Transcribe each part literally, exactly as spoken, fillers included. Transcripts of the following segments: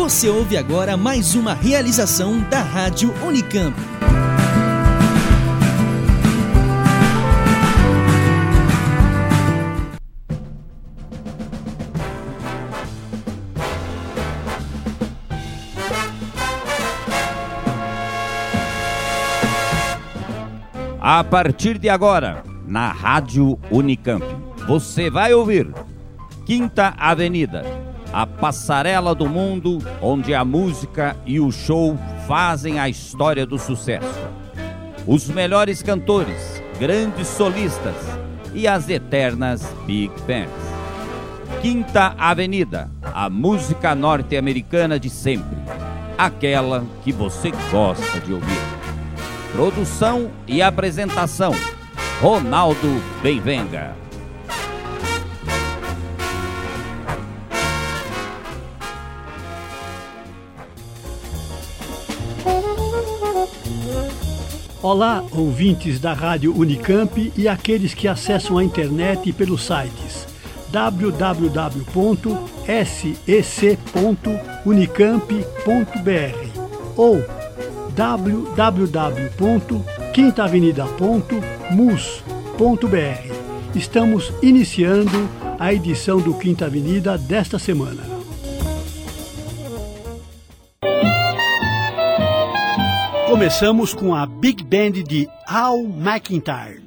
Você ouve agora mais uma realização da Rádio Unicamp. A partir de agora, na Rádio Unicamp, você vai ouvir Quinta Avenida, a passarela do mundo onde a música e o show fazem a história do sucesso. Os melhores cantores, grandes solistas e as eternas Big Bands. Quinta Avenida, a música norte-americana de sempre, aquela que você gosta de ouvir. Produção e apresentação, Ronaldo Benvenga. Olá, ouvintes da Rádio Unicamp e aqueles que acessam a internet pelos sites w w w ponto s e c ponto unicamp ponto b r ou w w w ponto quinta avenida ponto mus ponto b r. Estamos iniciando a edição do Quinta Avenida desta semana. Começamos com a Big Band de Al McIntyre.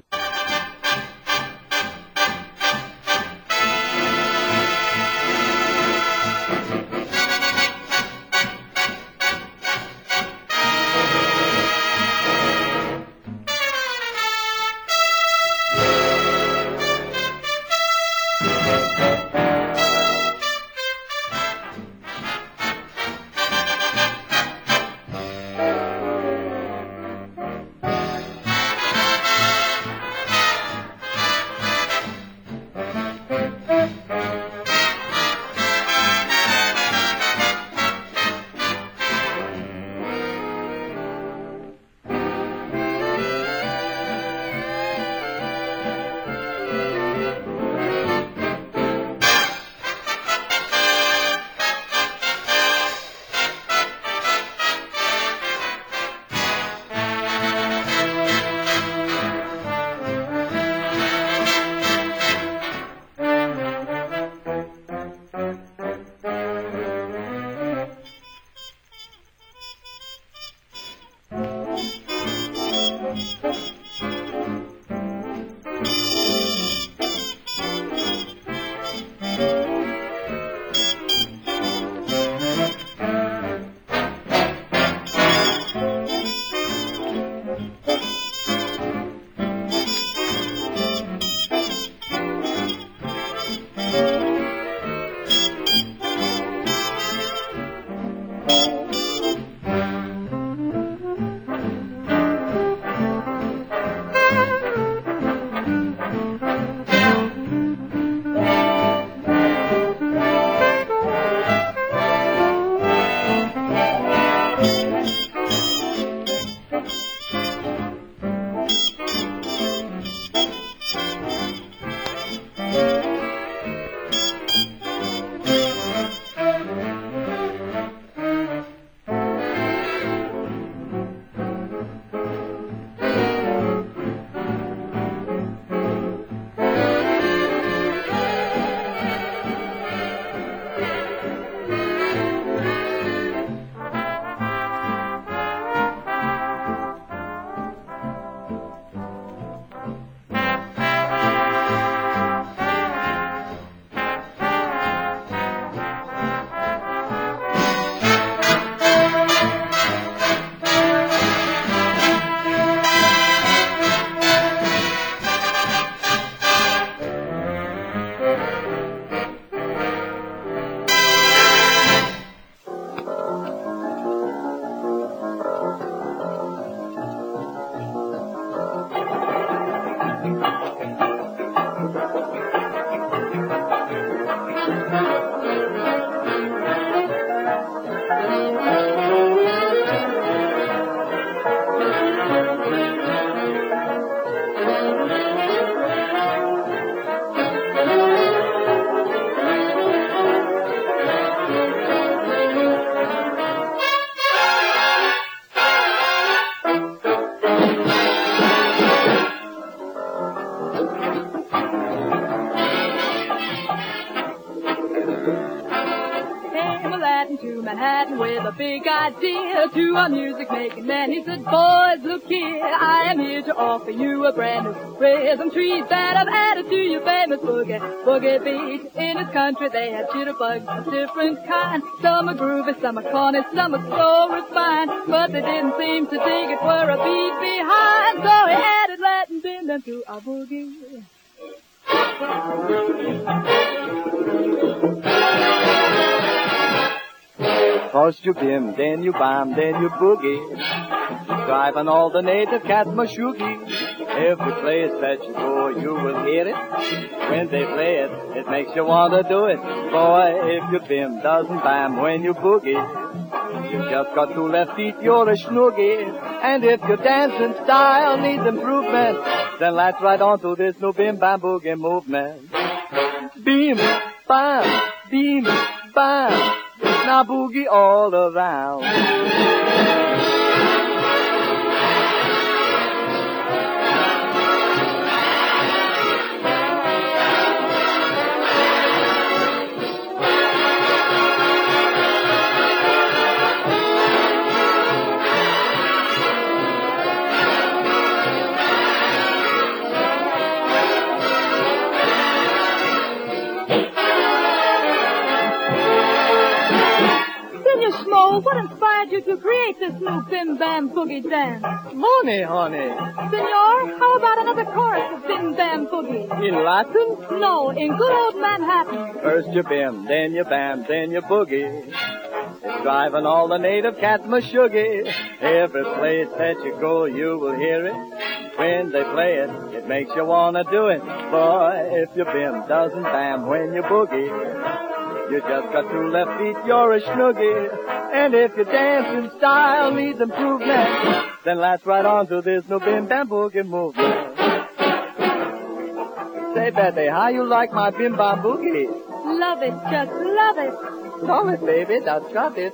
Came a Latin to Manhattan with a big idea to our music-making man. He said, boys, look here, I am here to offer you a brand new rhythm treat that I've added to your famous boogie, boogie beat. In this country they have jitterbugs of different kinds. Some are groovy, some are corny, some are so refined, but they didn't seem to dig it, were a beat behind. So he added Latin bim to our boogie. First you bim, then you bam, then you boogie, driving all the native cats mashoogie. Every place that you go, you will hear it. When they play it, it makes you want to do it. Boy, if your bim doesn't bam when you boogie, you just got two left feet, you're a snoogie. And if your dancing style needs improvement, then latch right onto this new bim bam boogie movement. Beam, bam, beam, bam. Now boogie all around. What inspired you to create this new Bim Bam Boogie dance? Money, honey. Senor, how about another chorus of Bim Bam Boogie? In Latin? No, in good old Manhattan. First you bim, then you bam, then you boogie, driving all the native cats mashoogie. Every place that you go, you will hear it. When they play it, it makes you want to do it. Boy, if your bim doesn't bam when you boogie, you just got two left feet, you're a snoogie. And if your dancing style needs improvement, then latch right on to this new bim bam boogie movement. Say, Betty, how you like my bim bam boogie? Love it, just love it. Love it, baby, that's got it.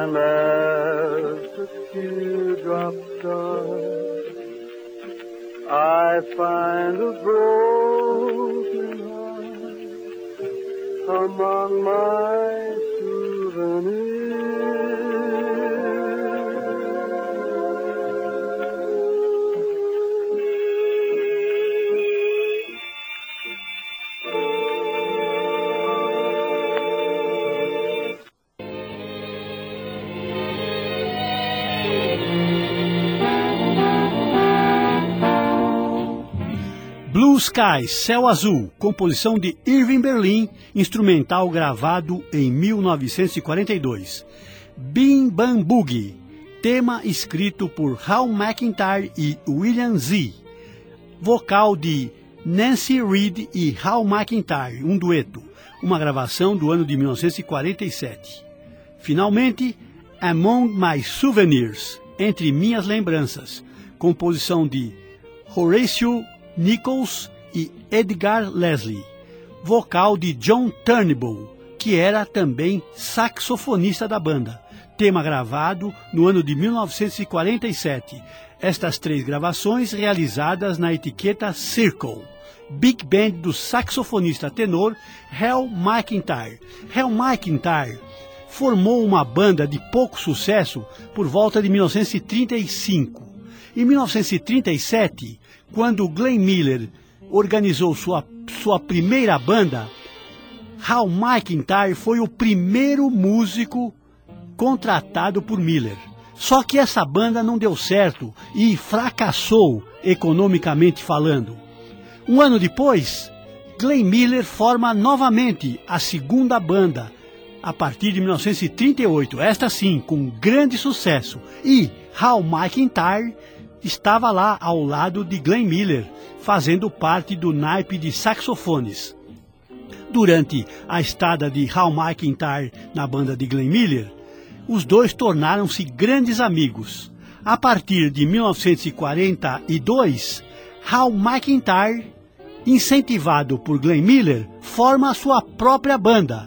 And as the teardrops are, I find a broken heart among my souvenirs. Blue Skies, Céu Azul, composição de Irving Berlin, instrumental gravado em mil novecentos e quarenta e dois. Bim Bam Boogie, tema escrito por Hal McIntyre e William Z. Vocal de Nancy Reed e Hal McIntyre, um dueto, uma gravação do ano de mil novecentos e quarenta e sete. Finalmente, Among My Souvenirs, Entre Minhas Lembranças, composição de Horatio Nichols e Edgar Leslie, vocal de John Turnbull, que era também saxofonista da banda, tema gravado no ano de mil novecentos e quarenta e sete. Estas três gravações realizadas na etiqueta Circle, Big Band do saxofonista tenor Hal McIntyre. Hal McIntyre formou uma banda de pouco sucesso por volta de mil novecentos e trinta e cinco. Em mil novecentos e trinta e sete, quando Glenn Miller organizou sua, sua primeira banda, Hal McIntyre foi o primeiro músico contratado por Miller. Só que essa banda não deu certo e fracassou economicamente falando. Um ano depois, Glenn Miller forma novamente a segunda banda, a partir de mil novecentos e trinta e oito, esta sim, com grande sucesso, e Hal McIntyre estava lá ao lado de Glenn Miller, fazendo parte do naipe de saxofones. Durante a estada de Hal McIntyre na banda de Glenn Miller, os dois tornaram-se grandes amigos. A partir de mil novecentos e quarenta e dois, Hal McIntyre, incentivado por Glenn Miller, forma a sua própria banda.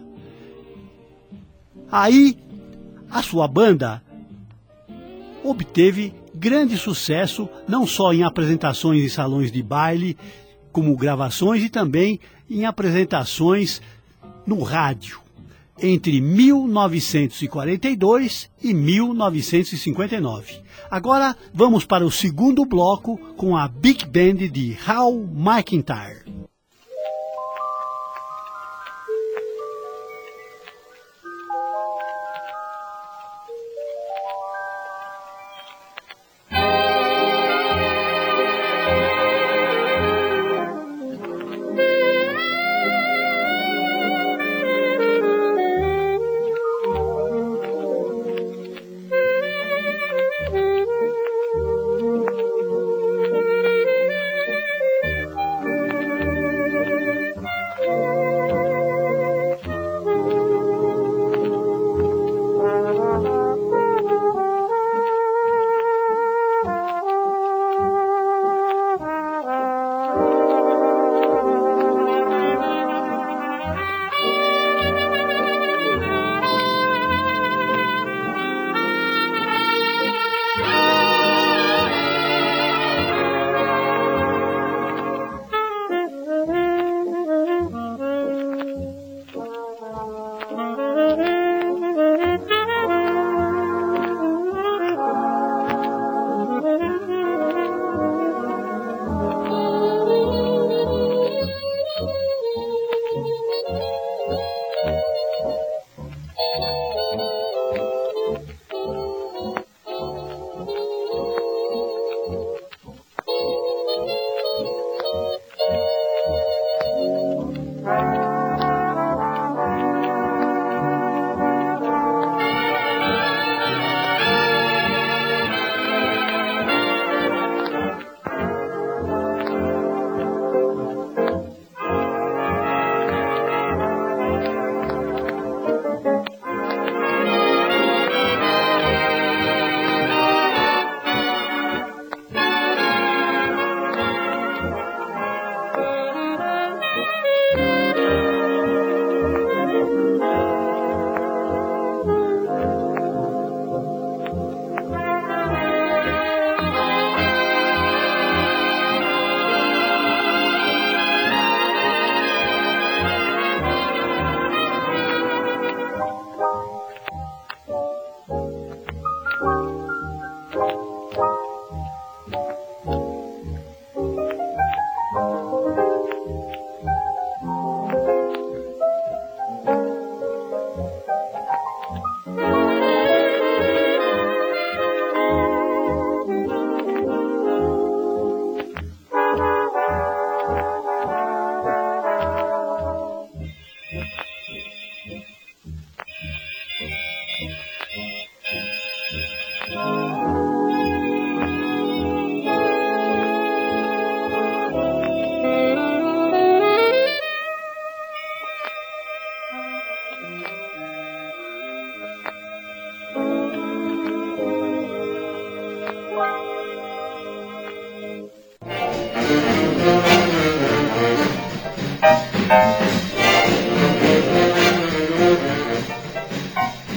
Aí, a sua banda obteve grande sucesso, não só em apresentações em salões de baile, como gravações e também em apresentações no rádio, entre mil novecentos e quarenta e dois e mil novecentos e cinquenta e nove. Agora vamos para o segundo bloco com a Big Band de Hal McIntyre.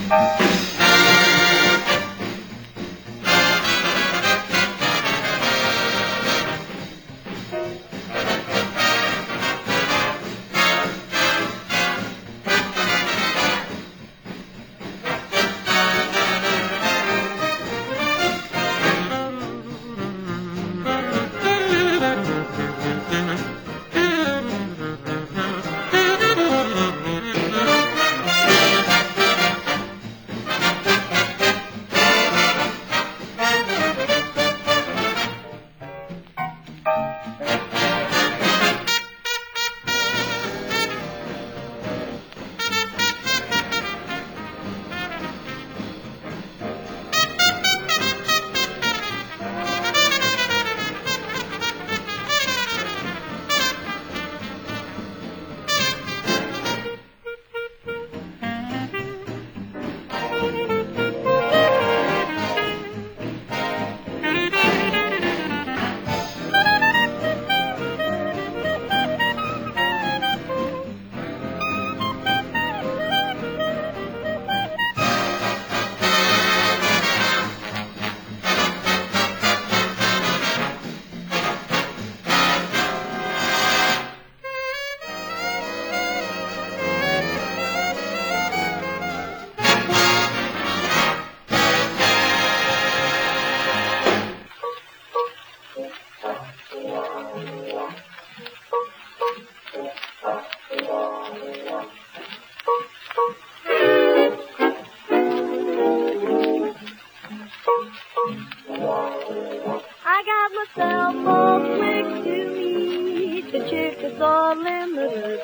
I got myself all quick to meet the Chickasaw Limited.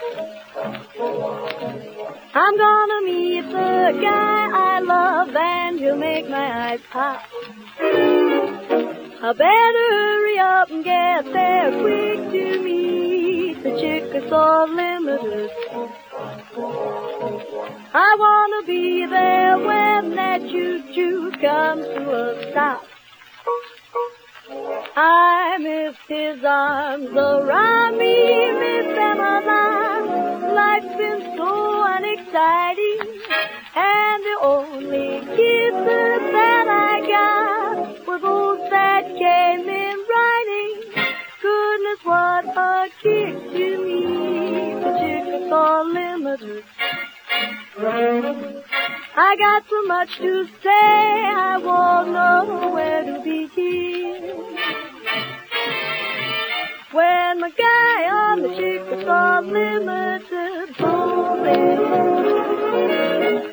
I'm gonna meet the guy I love and he'll make my eyes pop. I better hurry up and get there quick to meet the Chickasaw Limited. I wanna be there when that choo-choo comes to a stop. I miss his arms around me, miss them a lot. Life's been so unexciting, and the only kisses that I got were those that came in writing. Goodness, what a kick to me, the Chickasaw Limited. I got so much to say, I won't know where to begin. When my guy on the Chickasaw Limited pulled in.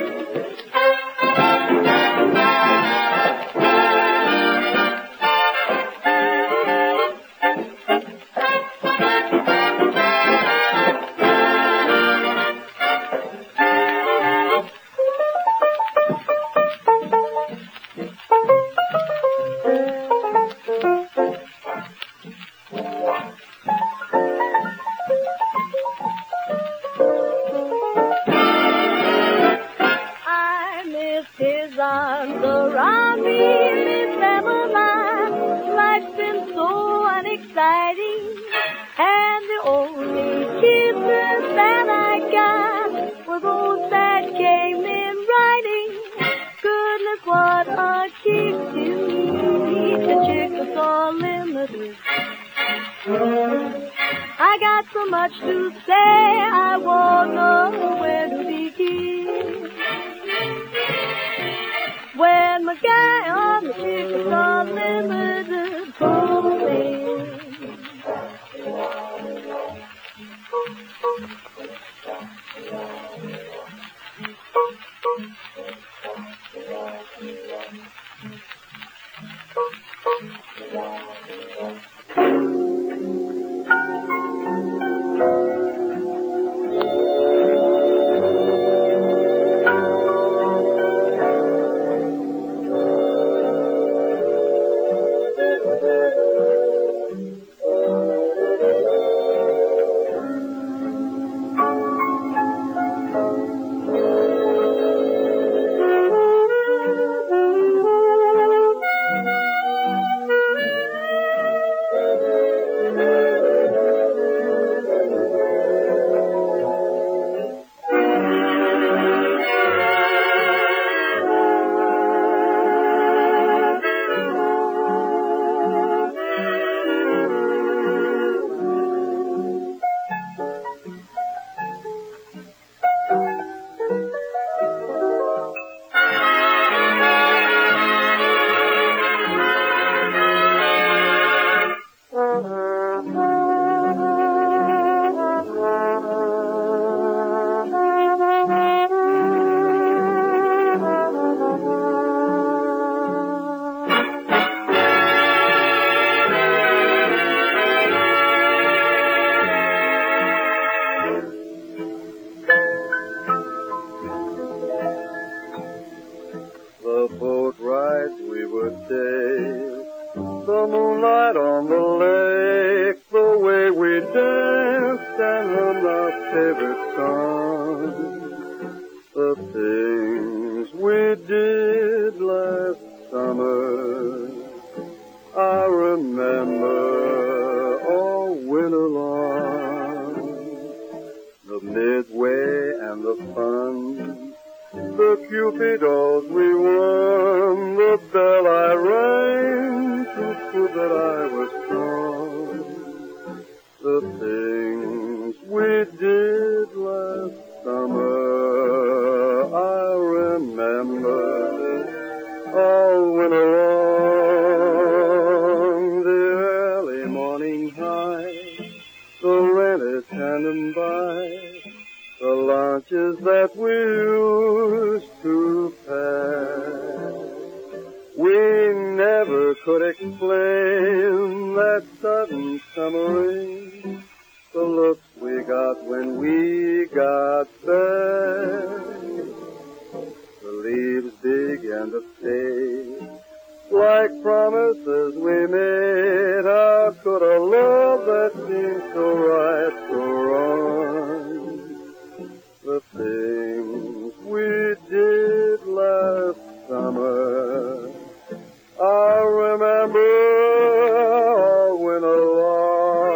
Arms around me, miss them a lot. Life's been so unexciting, and the only kisses that I got were those that came in writing. Goodness, what a kick to me, the Chickasaw Limited. I got so much to say, I won't know where to begin. When my guy on the Chickasaw Limited pulled in. the moonlight on the lake, the way we danced and hummed our favorite song, the things we did last summer, I remember all winter long. The midway and the fun, the cupidos we won, the bell I rang to prove that I was strong. The things we did last summer, I remember all winter long. The early morning high, the rented tandem by, the lunches that we used to pass. We never could explain that sudden summer rain, the looks we got when we got back. The leaves began to fade like promises we made. How could a love that seemed so right go wrong? The things we did last summer, I remember all winter long.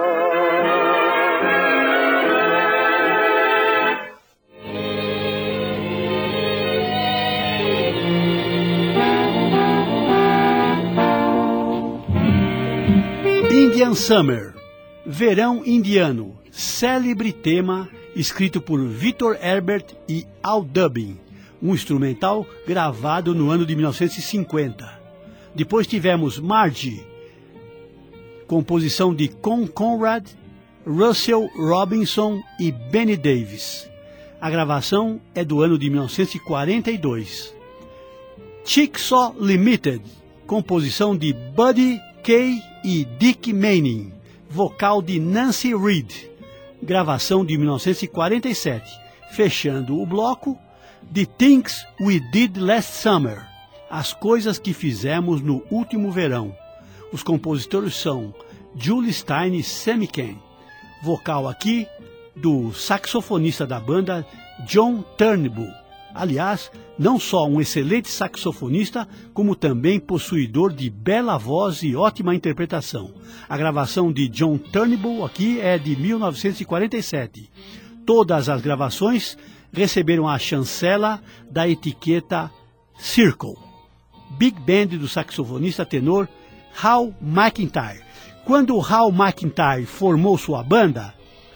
Indian Summer, Verão Indiano, célebre tema escrito por Victor Herbert e Al Dubin, um instrumental gravado no ano de mil novecentos e cinquenta. Depois tivemos Margie, composição de Con Conrad, Russell Robinson e Benny Davis. A gravação é do ano de mil novecentos e quarenta e dois. Chickasaw Limited, composição de Buddy Kay e Dick Manning, vocal de Nancy Reed, gravação de mil novecentos e quarenta e sete. Fechando o bloco, The Things We Did Last Summer, as coisas que fizemos no último verão. Os compositores são Julie Stein e Sammy Ken, vocal aqui do saxofonista da banda John Turnbull. Aliás, não só um excelente saxofonista, como também possuidor de bela voz e ótima interpretação. A gravação de John Turnbull aqui é de mil novecentos e quarenta e sete. Todas as gravações receberam a chancela da etiqueta Circle. Big Band do saxofonista tenor Hal McIntyre. Quando Hal McIntyre formou sua banda,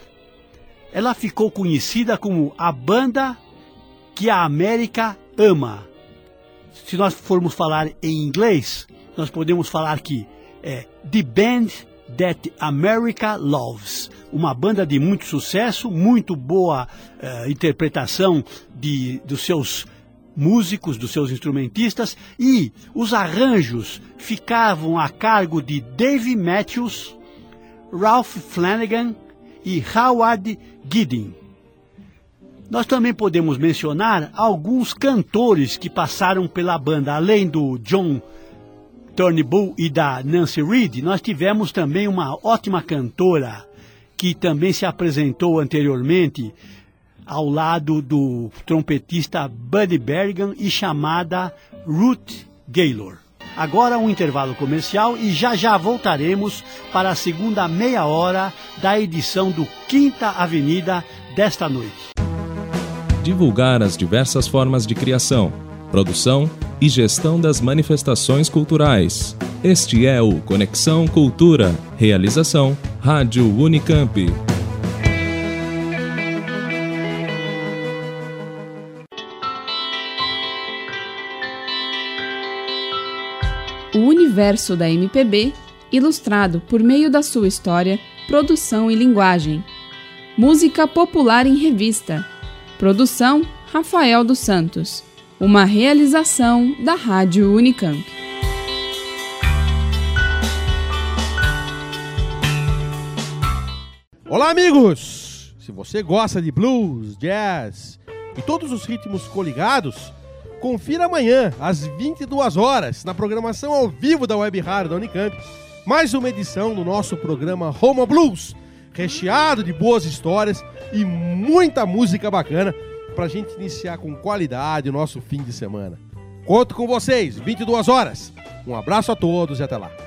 ela ficou conhecida como a banda que a América ama. Se nós formos falar em inglês, nós podemos falar que é The Band That America Loves. Uma banda de muito sucesso, muito boa uh, interpretação de, dos seus músicos, dos seus instrumentistas, e os arranjos ficavam a cargo de Dave Matthews, Ralph Flanagan e Howard Gidding. Nós também podemos mencionar alguns cantores que passaram pela banda. Além do John Turnbull e da Nancy Reed, nós tivemos também uma ótima cantora que também se apresentou anteriormente ao lado do trompetista Buddy Berrigan e chamada Ruth Gaylor. Agora um intervalo comercial e já já voltaremos para a segunda meia hora da edição do Quinta Avenida desta noite. Divulgar as diversas formas de criação, produção e gestão das manifestações culturais. Este é o Conexão Cultura. Realização Rádio Unicamp. O universo da M P B, ilustrado por meio da sua história, produção e linguagem. Música popular em revista. Produção Rafael dos Santos. Uma realização da Rádio Unicamp. Olá, amigos! Se você gosta de blues, jazz e todos os ritmos coligados, confira amanhã, às vinte e duas horas, na programação ao vivo da Web Rádio da Unicamp, mais uma edição do nosso programa Roma Blues, recheado de boas histórias e muita música bacana pra gente iniciar com qualidade o nosso fim de semana. Conto com vocês, vinte e duas horas. Um abraço a todos e até lá.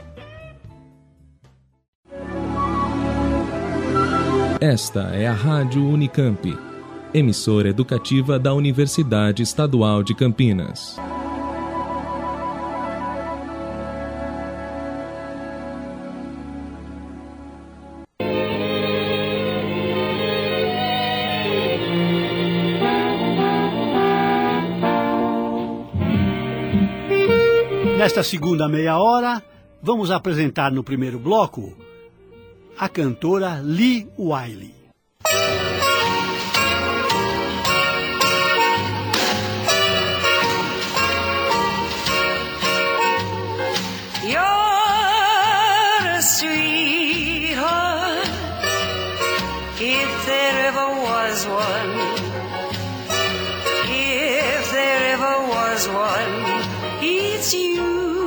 Esta é a Rádio Unicamp, emissora educativa da Universidade Estadual de Campinas. Nesta segunda meia hora, vamos apresentar no primeiro bloco a cantora Lee Wiley. You're a sweetheart, if there ever was one. If there ever was one, it's you.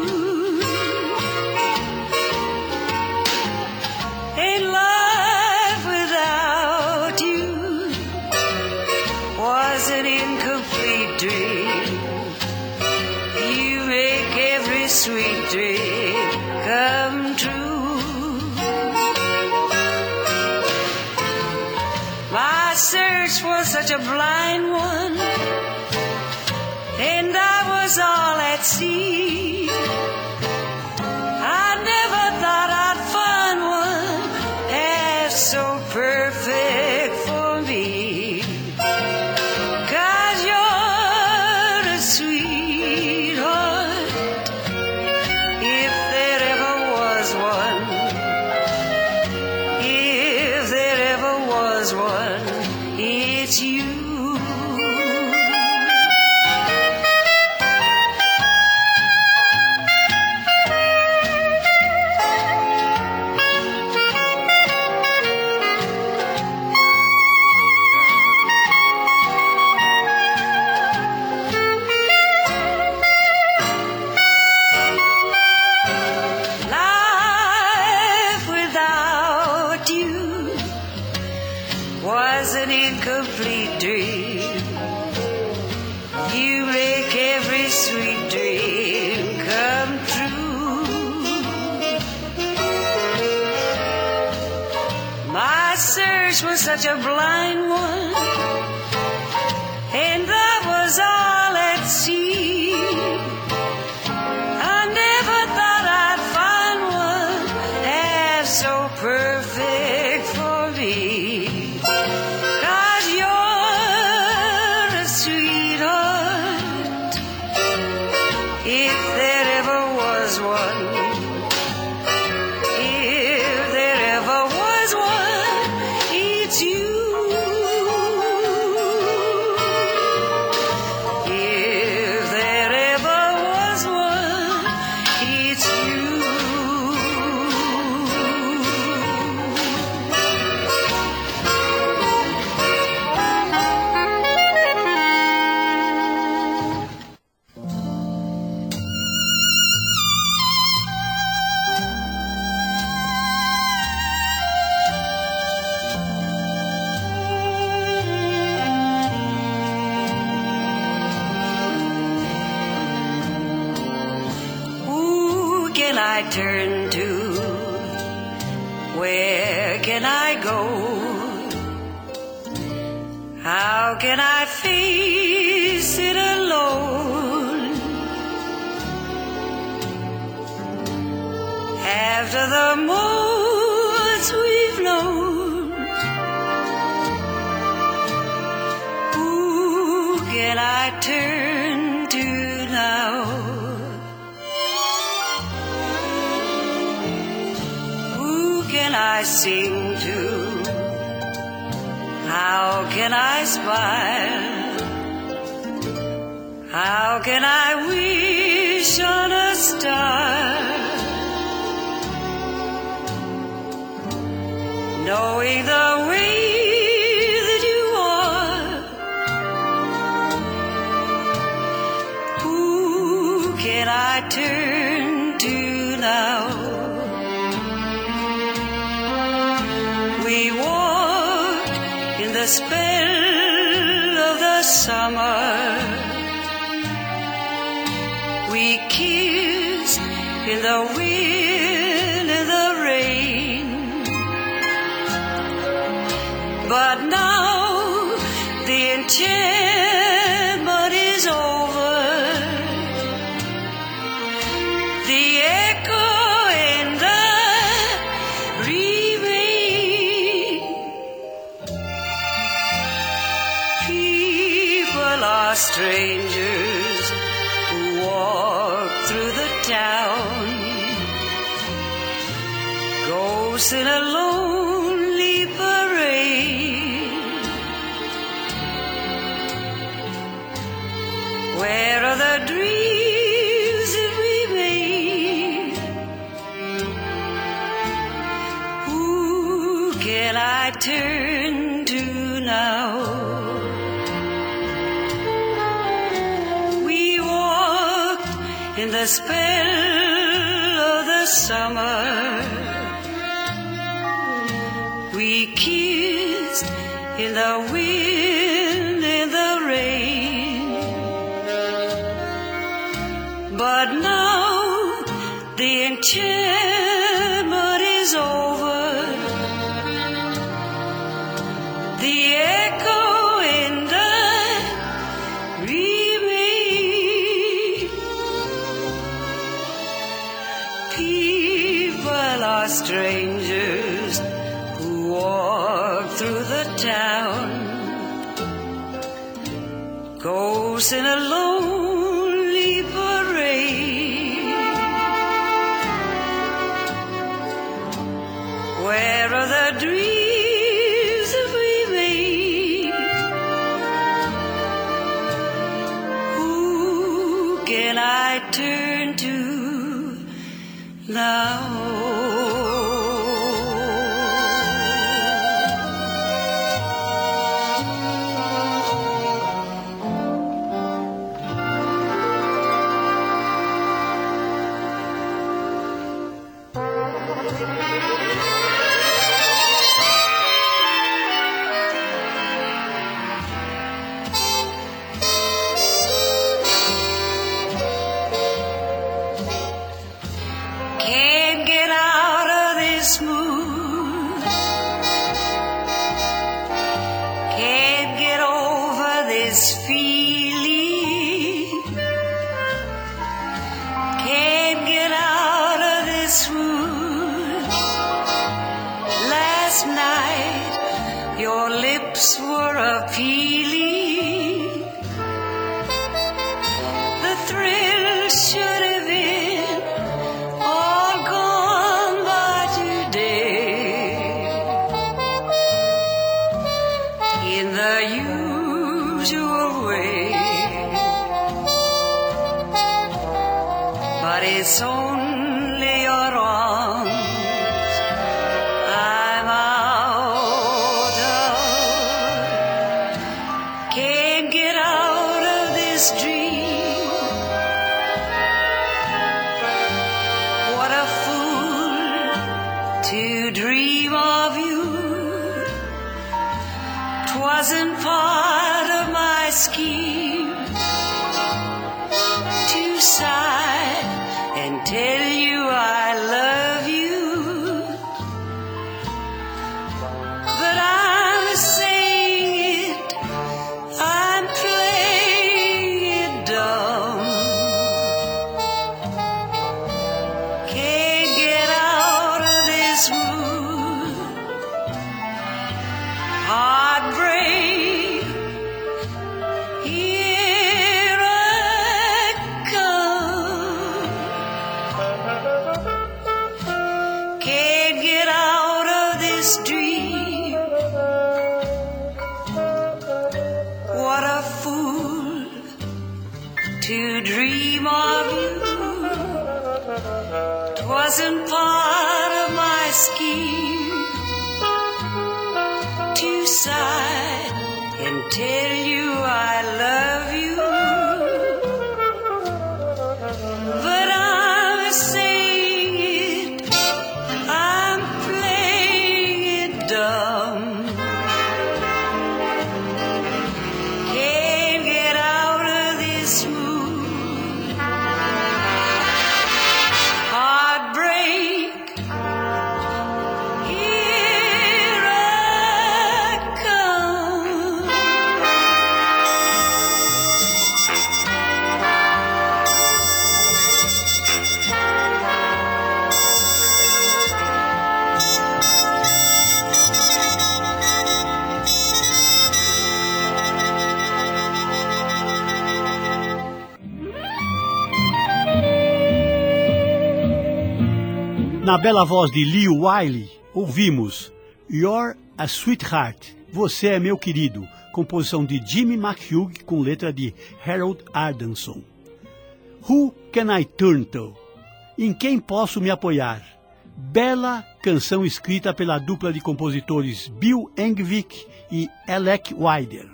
And life without you was an incomplete dream. You make every sweet dream come true. My search was such a blind one, and I was all at sea. I never thought I'd find one half so perfect for me. 'Cause you're a sweetheart, if there ever was one. If there ever was one, it's you. Life without you was an incomplete dream. You make every sweet dream come true. My search was such a blind one, and I was all at sea. I never thought I'd find one half so perfect for me. 'Cause you're a sweetheart, if there ever was one. If there ever was one, it's you. If there ever was one, it's you. Who can I turn to? Where can I go? How can I face it alone? After the moments we've known, who can I turn to now? Who can I sing to? How can I smile? How can I wish on a star? Knowing the way that you are, who can I turn to now? spell of the summer. We kissed in the wind and the rain. But now the enchantment is over. The echo and the remain. People are strangers who walk through the town. Ghosts in a lonely parade. Where are the dreams that we made? Who can I turn to now? We walked in the spell of the summer. We kissed in the wind and the rain. But now the enchantment is over. The echo and I remain. People are strangers who walk through the town. Ghosts in a lonely parade. Where are the dreams that we made? Who can I turn to now? Can't get out of this mood. Can't get over this feeling. Can't get out of this mood. Last night your lips were appealing. The thrill should have been all gone by today. In the usual way. But it's only your arms I'm out of. Can't get out of this dream. What a fool to dream of you. 'Twasn't part of my scheme to sigh and tell you I love you. But I'm saying it, I'm playing it dumb. Can't get out of this mood. Heartbreak, here I come. Can't get out of this dream. What a fool to dream of you. 'Twasn't part of my scheme to sigh and tell you I love you. But I'm saying it, I'm playing it dumb. Na bela voz de Lee Wiley, ouvimos You're a Sweetheart, Você é Meu Querido, composição de Jimmy McHugh com letra de Harold Ardanson. Who Can I Turn To? Em Quem Posso Me Apoiar? Bela canção escrita pela dupla de compositores Bill Engvik e Alec Wilder.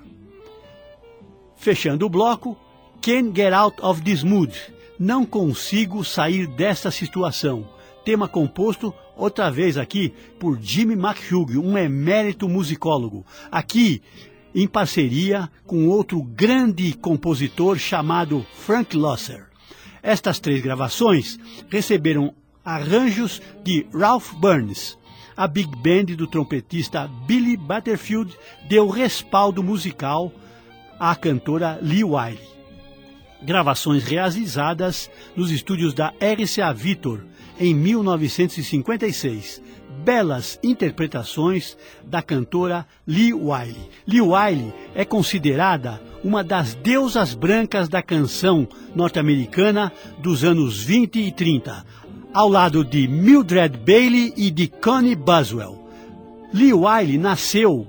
Fechando o bloco, Can't Get Out of This Mood, Não Consigo Sair Desta Situação, tema composto outra vez aqui por Jimmy McHugh, um emérito musicólogo, aqui em parceria com outro grande compositor chamado Frank Loesser. Estas três gravações receberam arranjos de Ralph Burns. A Big Band do trompetista Billy Butterfield deu respaldo musical à cantora Lee Wiley. Gravações realizadas nos estúdios da R C A Victor em mil novecentos e cinquenta e seis. Belas interpretações da cantora Lee Wiley. Lee Wiley é considerada uma das deusas brancas da canção norte-americana dos anos vinte e trinta, ao lado de Mildred Bailey e de Connie Boswell. Lee Wiley nasceu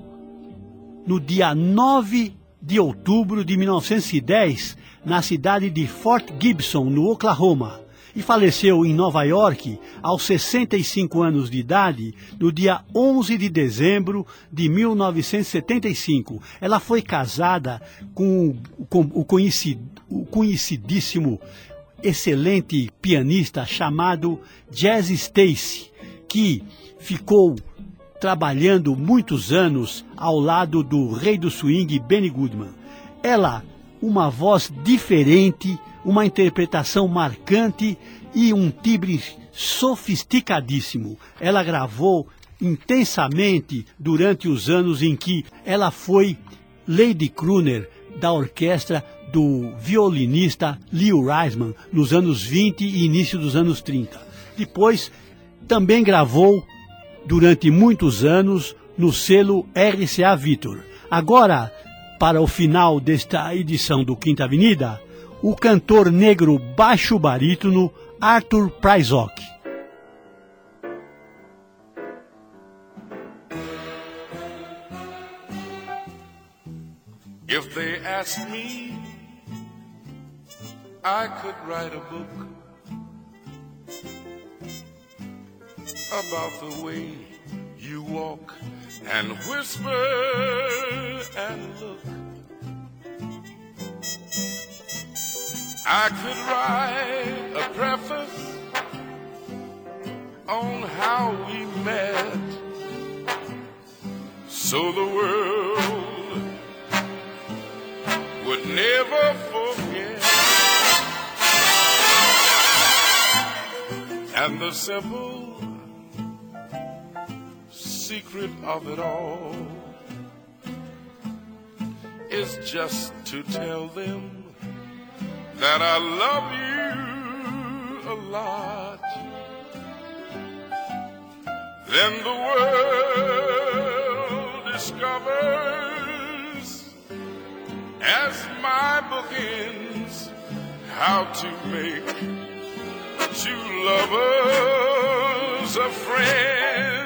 no dia nove de outubro de mil novecentos e dez, na cidade de Fort Gibson, no Oklahoma, e faleceu em Nova York aos sessenta e cinco anos de idade no dia onze de dezembro de mil novecentos e setenta e cinco. Ela foi casada com, com o, conhecid, o conhecidíssimo, excelente pianista chamado Jazz Stacy, que ficou trabalhando muitos anos ao lado do rei do swing Benny Goodman. Ela, uma voz diferente, uma interpretação marcante e um timbre sofisticadíssimo. Ela gravou intensamente durante os anos em que ela foi Lady Crooner da orquestra do violinista Leo Reisman nos anos vinte e início dos anos trinta. Depois, também gravou durante muitos anos no selo R C A Victor. Agora, para o final desta edição do Quinta Avenida, o cantor negro baixo barítono Arthur Prysock. If they asked me, I could write a book about the way you walk and whisper and look. I could write a preface on how we met, so the world would never forget. And the simple secret of it all is just to tell them that I love you a lot. Then the world discovers, as my book ends, how to make two lovers a friends.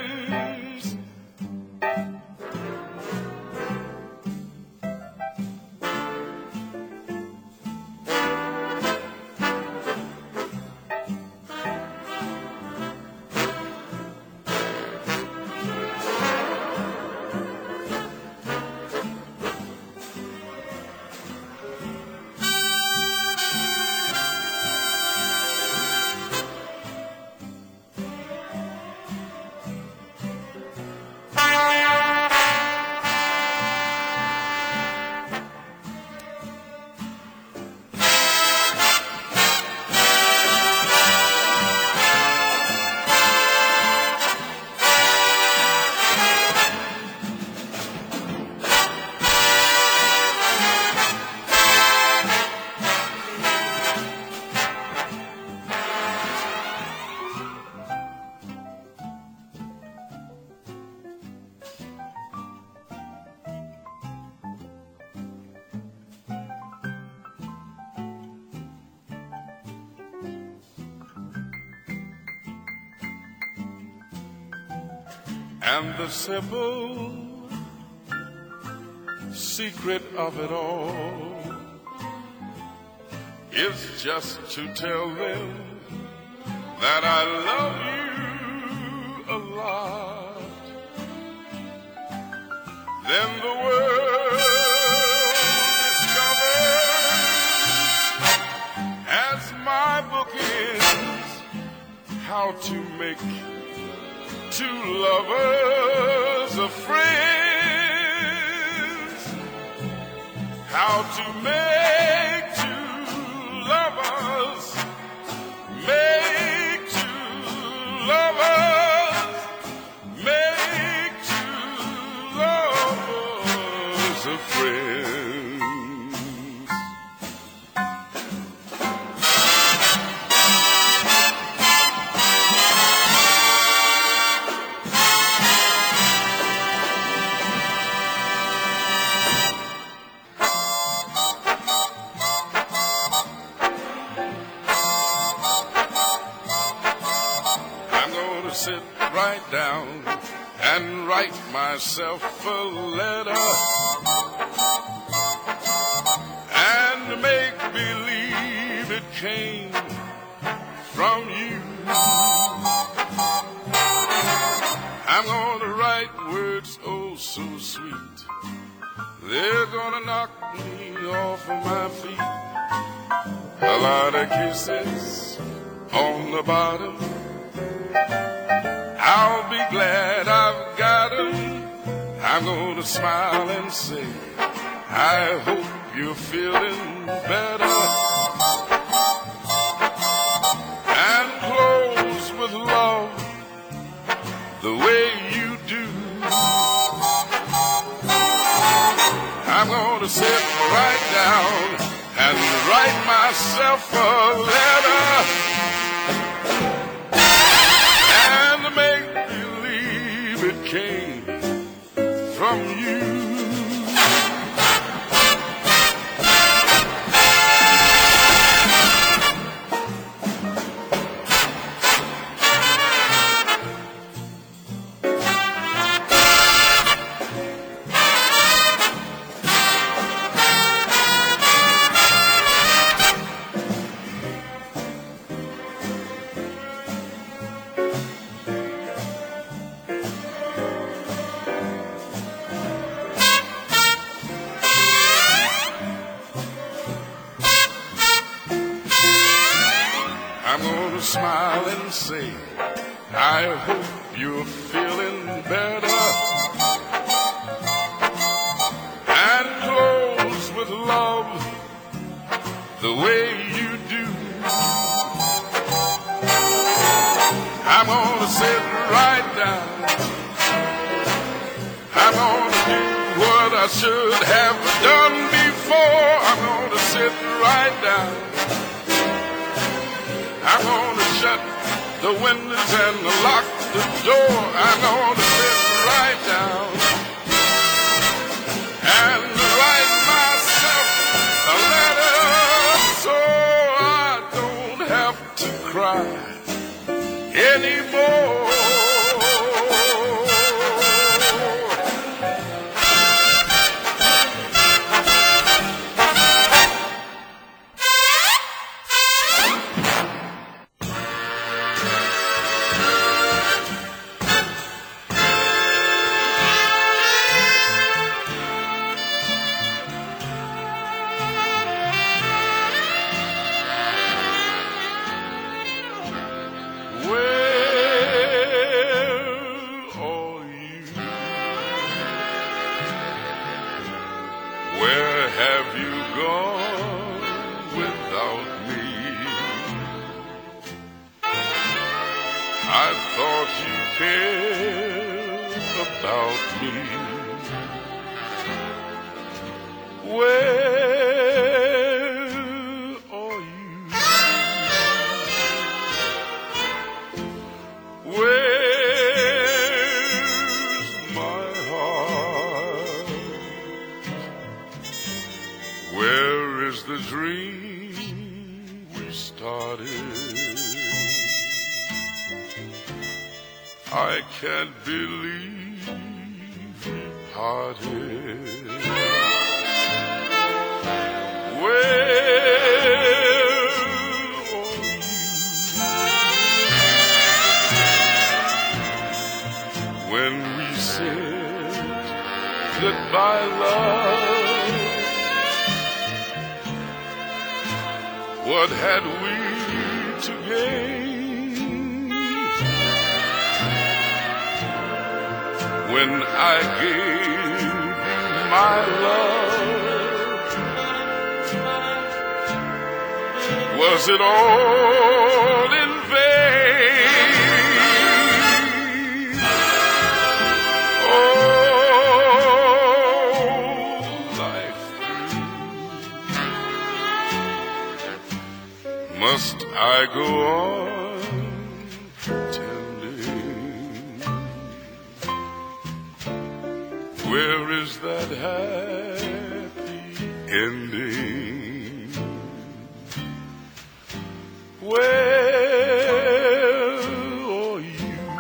And the simple secret of it all is just to tell them that I love you a lot. Then the world discovers, as my book ends, how to make two lovers of friends, how to make two lovers, make two lovers, make two lovers of friends. Sit right down and write myself a letter and make believe it came from you. I'm gonna write words oh so sweet, they're gonna knock me off of my feet. A lot of kisses on the bottom, I'll be glad I've got 'em. I'm gonna smile and say, I hope you're feeling better. And close with love the way you do. I'm gonna sit right down and write myself a letter and make believe it came from you. Smile and say, I hope you're feeling better. And close with love the way you do. I'm gonna sit right down. I'm gonna do what I should have done before. I'm gonna sit right down. I'm gonna shut the windows and lock the door. I'm gonna sit right down and write myself a letter so I don't have to cry anymore. I can't believe we parted. Where are you when we said goodbye, love? What had we to gain when I gave you my love? Was it all in vain? Oh, life through, must I go on pretending? Where is that happy ending? Where are you?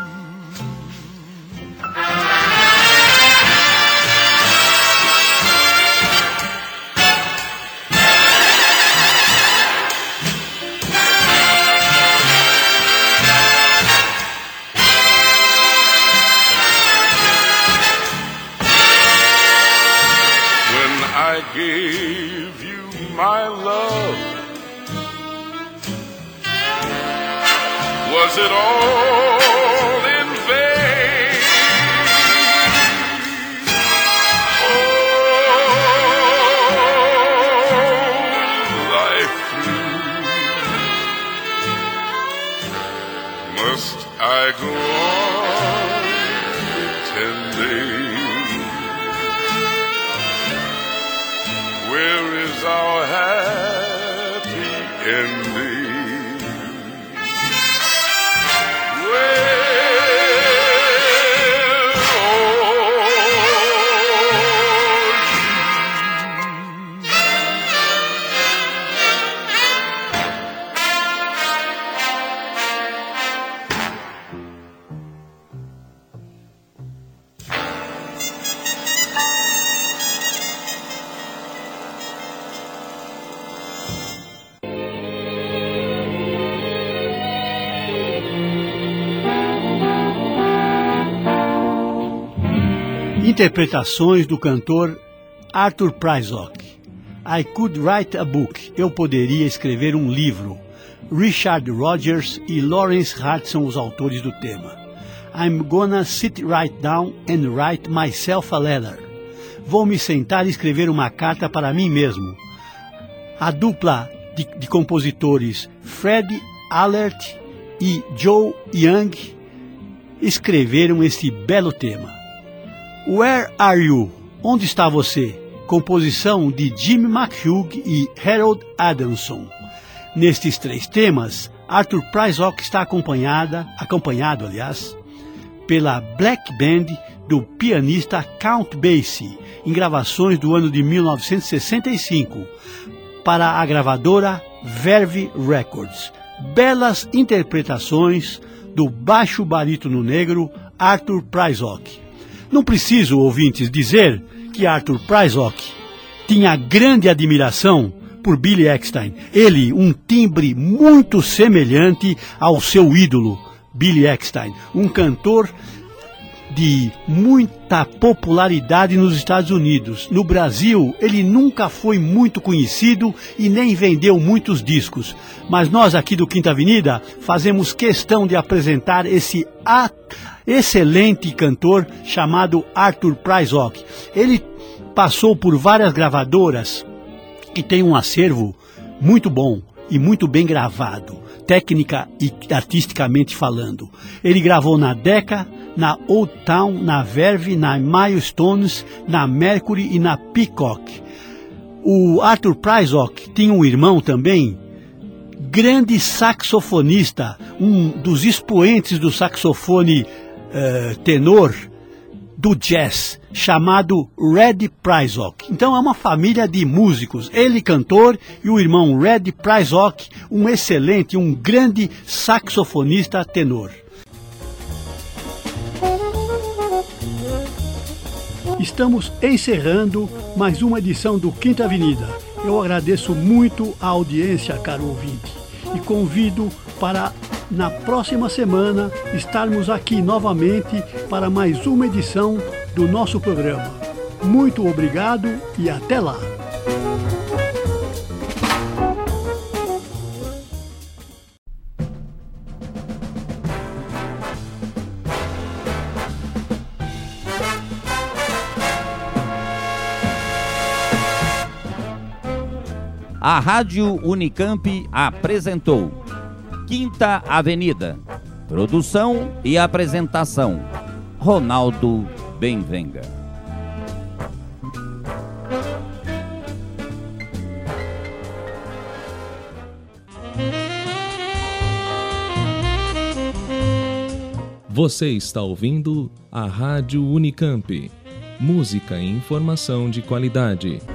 When I gave you my love, was it all in vain? Oh, life through, must I go on pretending? Where is our happy ending? Interpretações do cantor Arthur Prysock. I Could Write a Book. Eu poderia escrever um livro. Richard Rodgers e Lawrence Hart são os autores do tema. I'm gonna sit right down and write myself a letter. Vou me sentar e escrever uma carta para mim mesmo. A dupla de, de compositores Fred Allert e Joe Young escreveram este belo tema. Where Are You? Onde está você? Composição de Jimmy McHugh e Harold Adamson. Nestes três temas, Arthur Prysock está acompanhada, acompanhado, aliás, pela Black Band do pianista Count Basie, em gravações do ano de mil novecentos e sessenta e cinco, para a gravadora Verve Records. Belas interpretações do baixo barítono negro Arthur Prysock. Não preciso, ouvintes, dizer que Arthur Prysock tinha grande admiração por Billy Eckstine. Ele, um timbre muito semelhante ao seu ídolo, Billy Eckstine, um cantor de muita popularidade nos Estados Unidos. No Brasil, ele nunca foi muito conhecido e nem vendeu muitos discos. Mas nós aqui do Quinta Avenida fazemos questão de apresentar esse ato excelente cantor chamado Arthur Prysock. Ele passou por várias gravadoras e tem um acervo muito bom e muito bem gravado, técnica e artisticamente falando. Ele gravou na Decca, na Old Town, na Verve, na Milestones, na Mercury e na Peacock. O Arthur Prysock tinha um irmão também, grande saxofonista, um dos expoentes do saxofone Uh, tenor do jazz, chamado Red Prysock. Então é uma família de músicos, ele cantor e o irmão Red Prysock, um excelente, um grande saxofonista tenor. Estamos encerrando mais uma edição do Quinta Avenida. Eu agradeço muito a audiência, caro ouvinte, e convido para, na próxima semana, estarmos aqui novamente para mais uma edição do nosso programa. Muito obrigado e até lá! A Rádio Unicamp apresentou Quinta Avenida. Produção e apresentação: Ronaldo Benvenga. Você está ouvindo a Rádio Unicamp. Música e informação de qualidade.